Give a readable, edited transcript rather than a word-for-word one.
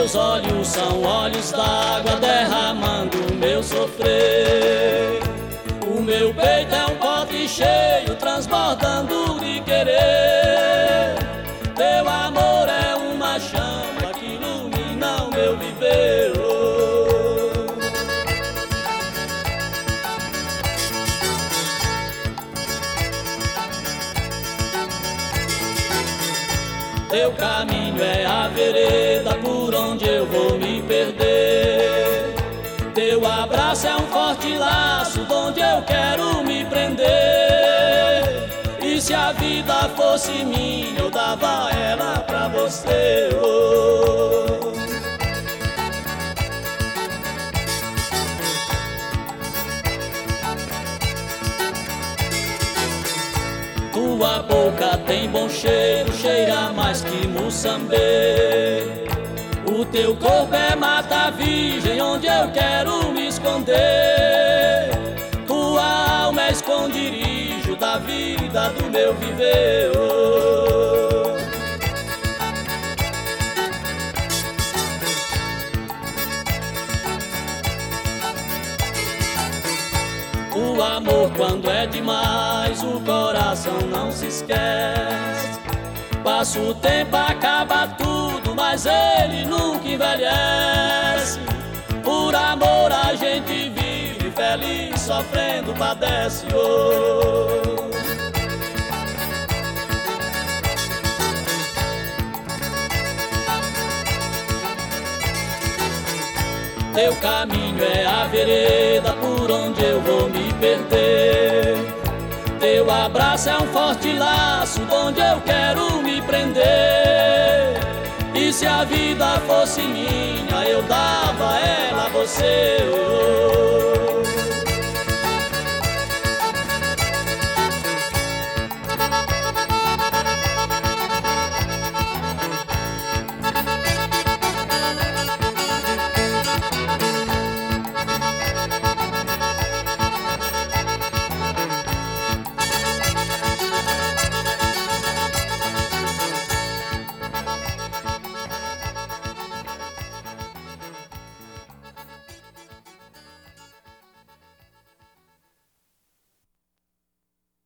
Teus olhos são olhos d'água derramando o meu sofrer. O meu peito é um pote cheio transbordando de querer. Teu amor é uma chama que ilumina o meu viver. Teu caminho é a vereda por onde eu vou me perder. Teu abraço é um forte laço onde eu quero me prender. E se a vida fosse minha, eu dava ela pra você. Tua boca tem bom cheiro, cheira mais que Moçambique. O teu corpo é mata virgem, onde eu quero me esconder. Tua alma é esconderijo da vida do meu viver. O amor, quando é demais, o coração não se esquece. Passa o tempo, acaba tudo, mas ele nunca envelhece. Por amor a gente vive feliz, sofrendo padece. Teu caminho é a vereda por onde eu vou me perder. Teu abraço é um forte laço onde eu quero me prender. E se a vida fosse minha, eu dava ela a você.